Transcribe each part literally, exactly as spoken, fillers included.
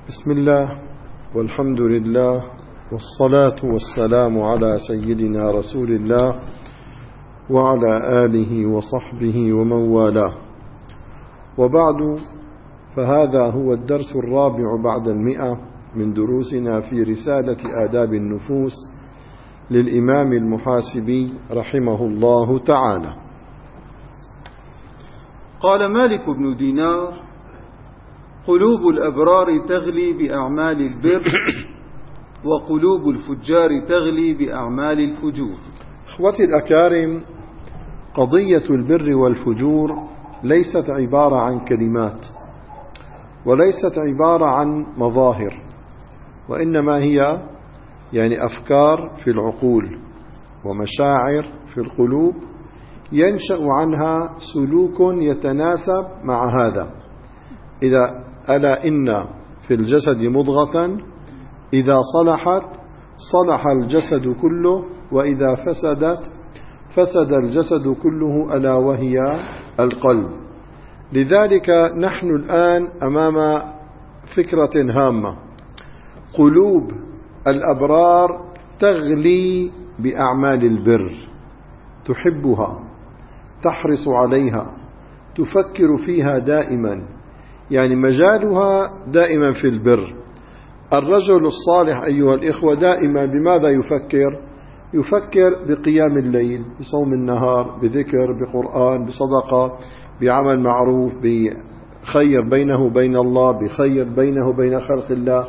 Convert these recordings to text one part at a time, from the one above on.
بسم الله والحمد لله والصلاة والسلام على سيدنا رسول الله وعلى آله وصحبه ومن والاه، وبعد، فهذا هو الدرس الرابع بعد المئة من دروسنا في رسالة آداب النفوس للإمام المحاسبي رحمه الله تعالى. قال مالك بن دينار: قلوب الأبرار تغلي بأعمال البر، وقلوب الفجار تغلي بأعمال الفجور. إخوتي الأكارم، قضية البر والفجور ليست عبارة عن كلمات، وليست عبارة عن مظاهر، وإنما هي يعني أفكار في العقول ومشاعر في القلوب ينشأ عنها سلوك يتناسب مع هذا. إذا ألا إن في الجسد مضغة إذا صلحت صلح الجسد كله، وإذا فسدت فسد الجسد كله، ألا وهي القلب. لذلك نحن الآن أمام فكرة هامة: قلوب الأبرار تغلي بأعمال البر، تحبها، تحرص عليها، تفكر فيها دائما، يعني مجالها دائما في البر. الرجل الصالح أيها الإخوة دائما بماذا يفكر؟ يفكر بقيام الليل، بصوم النهار، بذكر، بقرآن، بصدقة، بعمل معروف، بخير بينه وبين الله، بخير بينه وبين خلق الله.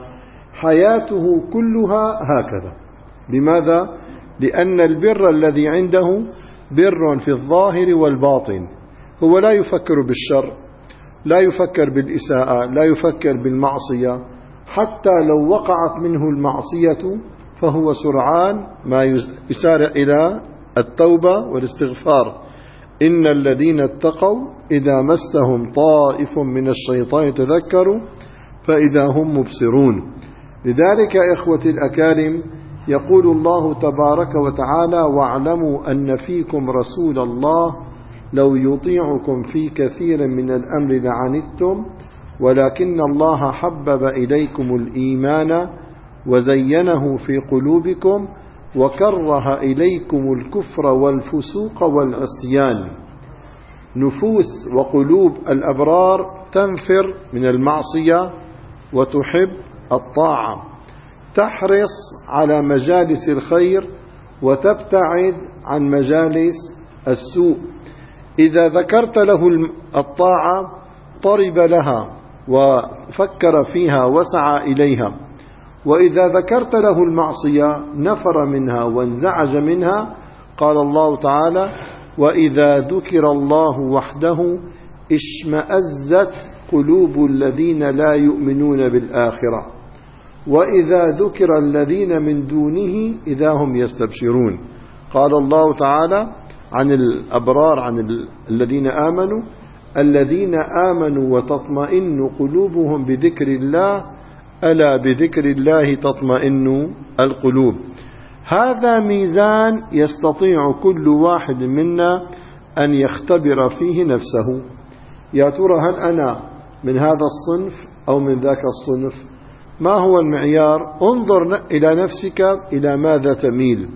حياته كلها هكذا. لماذا؟ لأن البر الذي عنده بر في الظاهر والباطن. هو لا يفكر بالشر، لا يفكر بالإساءة، لا يفكر بالمعصية. حتى لو وقعت منه المعصية فهو سرعان ما يسارع إلى التوبة والاستغفار. إن الذين اتقوا إذا مسهم طائف من الشيطان تذكروا فإذا هم مبصرون. لذلك يا إخوتي الأكارم يقول الله تبارك وتعالى: واعلموا أن فيكم رسول الله لو يطيعكم في كثير من الأمر لعنتم ولكن الله حبب إليكم الإيمان وزينه في قلوبكم وكره إليكم الكفر والفسوق والعصيان. نفوس وقلوب الأبرار تنفر من المعصية وتحب الطاعة، تحرص على مجالس الخير وتبتعد عن مجالس السوء. إذا ذكرت له الطاعة طرب لها وفكر فيها وسعى إليها، وإذا ذكرت له المعصية نفر منها وانزعج منها. قال الله تعالى: وإذا ذكر الله وحده اشمأزت قلوب الذين لا يؤمنون بالآخرة وإذا ذكر الذين من دونه إذا هم يستبشرون. قال الله تعالى عن الأبرار، عن الذين آمنوا: الذين آمنوا وتطمئن قلوبهم بذكر الله ألا بذكر الله تطمئن القلوب. هذا ميزان يستطيع كل واحد منا أن يختبر فيه نفسه. يا ترى هل أنا من هذا الصنف أو من ذاك الصنف؟ ما هو المعيار؟ انظر إلى نفسك، إلى ماذا تميل،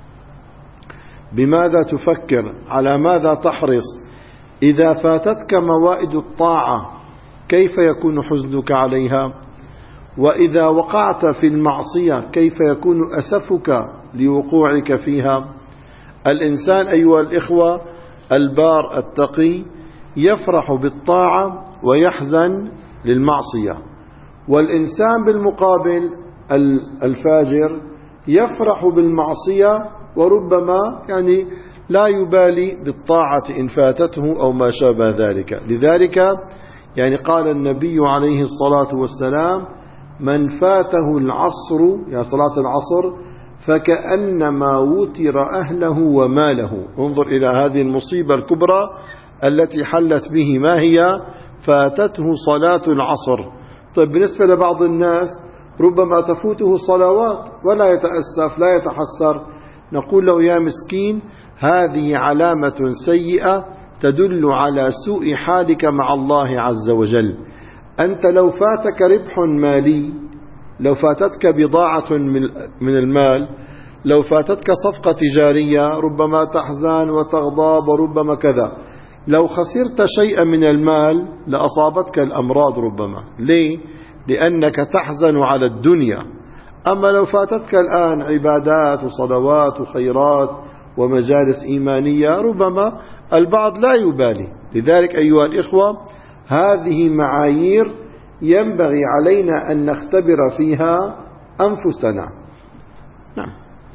بماذا تفكر، على ماذا تحرص. إذا فاتتك موائد الطاعة كيف يكون حزنك عليها؟ وإذا وقعت في المعصية كيف يكون أسفك لوقوعك فيها؟ الإنسان أيها الإخوة البار التقي يفرح بالطاعة ويحزن للمعصية، والإنسان بالمقابل الفاجر يفرح بالمعصية وربما يعني لا يبالي بالطاعة إن فاتته أو ما شابه ذلك. لذلك يعني قال النبي عليه الصلاة والسلام: من فاته العصر، يا صلاة العصر، فكأنما وتر أهله وماله. انظر إلى هذه المصيبة الكبرى التي حلت به. ما هي؟ فاتته صلاة العصر. طيب بالنسبة لبعض الناس ربما تفوته الصلوات ولا يتأسف، لا يتحسر. نقول له: يا مسكين، هذه علامة سيئة تدل على سوء حالك مع الله عز وجل. أنت لو فاتك ربح مالي، لو فاتتك بضاعة من المال، لو فاتتك صفقة تجارية ربما تحزن وتغضب وربما كذا. لو خسرت شيئا من المال لأصابتك الأمراض ربما. ليه؟ لأنك تحزن على الدنيا. أما لو فاتتك الآن عبادات وصلوات وخيرات ومجالس إيمانية ربما البعض لا يبالي. لذلك أيها الإخوة هذه معايير ينبغي علينا أن نختبر فيها أنفسنا. نعم.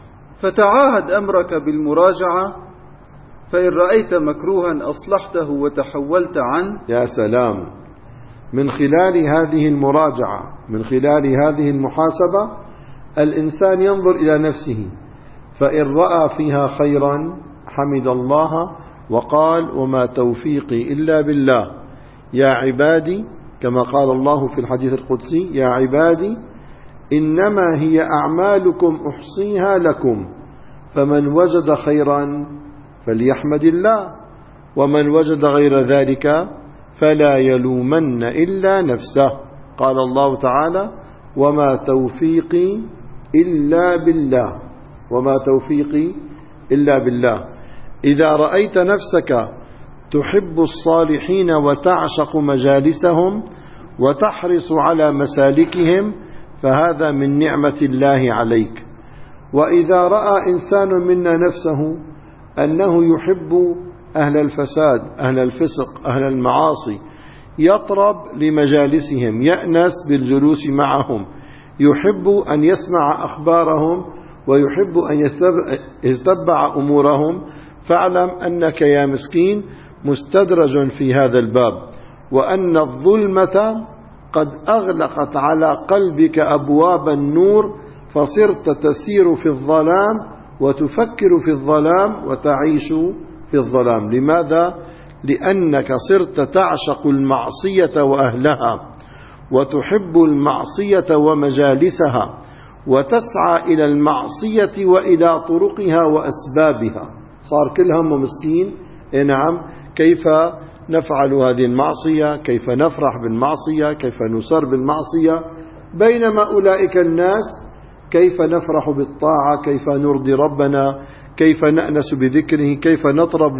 فتعاهد أمرك بالمراجعة، فإن رأيت مكروها أصلحته وتحولت عنه. يا سلام. من خلال هذه المراجعة، من خلال هذه المحاسبة، الإنسان ينظر إلى نفسه، فإن رأى فيها خيرا حمد الله وقال وما توفيقي إلا بالله. يا عبادي كما قال الله في الحديث القدسي: يا عبادي إنما هي أعمالكم أحصيها لكم، فمن وجد خيرا فليحمد الله، ومن وجد غير ذلك فلا يلومن إلا نفسه. قال الله تعالى: وما توفيقي إلا بالله، وما توفيقي إلا بالله. إذا رأيت نفسك تحب الصالحين وتعشق مجالسهم وتحرص على مسالكهم فهذا من نعمة الله عليك. وإذا رأى إنسان منا نفسه أنه يحب أهل الفساد، أهل الفسق، أهل المعاصي، يطرب لمجالسهم، يأنس بالجلوس معهم، يحب أن يسمع أخبارهم ويحب أن يتبع أمورهم، فاعلم أنك يا مسكين مستدرج في هذا الباب، وأن الظلمة قد أغلقت على قلبك أبواب النور، فصرت تسير في الظلام وتفكر في الظلام وتعيش في الظلام. لماذا؟ لأنك صرت تعشق المعصية وأهلها، وتحب المعصية ومجالسها، وتسعى إلى المعصية وإلى طرقها وأسبابها. صار كل همه مسكين نعم كيف نفعل هذه المعصية، كيف نفرح بالمعصية، كيف نسر بالمعصية، بينما أولئك الناس كيف نفرح بالطاعة، كيف نرضي ربنا، كيف نأنس بذكره، كيف نطرب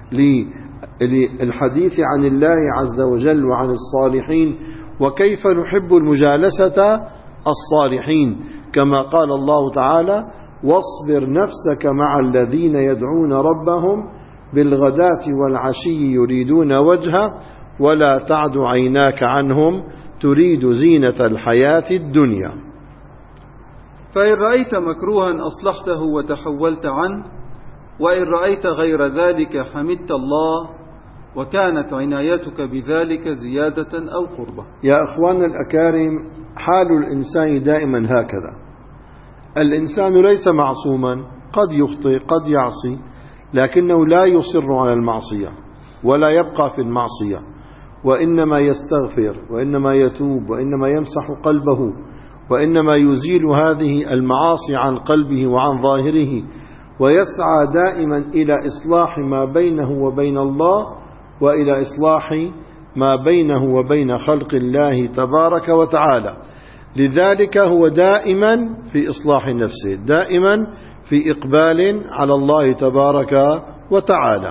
للحديث عن الله عز وجل وعن الصالحين، وكيف نحب المجالسة الصالحين، كما قال الله تعالى: واصبر نفسك مع الذين يدعون ربهم بالغداة والعشي يريدون وجهه ولا تعد عيناك عنهم تريد زينة الحياة الدنيا. فإن رأيت مكروها أصلحته وتحولت عنه، وإن رأيت غير ذلك حمدت الله، وكانت عنايتك بذلك زيادة أو قربة. يا أخواننا الأكارم، حال الإنسان دائما هكذا. الإنسان ليس معصوما، قد يخطئ قد يعصي، لكنه لا يصر على المعصية ولا يبقى في المعصية، وإنما يستغفر، وإنما يتوب، وإنما يمسح قلبه، وإنما يزيل هذه المعاصي عن قلبه وعن ظاهره، ويسعى دائما إلى إصلاح ما بينه وبين الله، وإلى إصلاح ما بينه وبين خلق الله تبارك وتعالى. لذلك هو دائما في إصلاح نفسه، دائما في إقبال على الله تبارك وتعالى.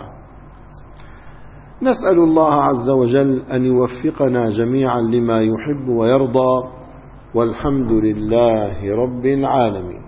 نسأل الله عز وجل أن يوفقنا جميعا لما يحب ويرضى، والحمد لله رب العالمين.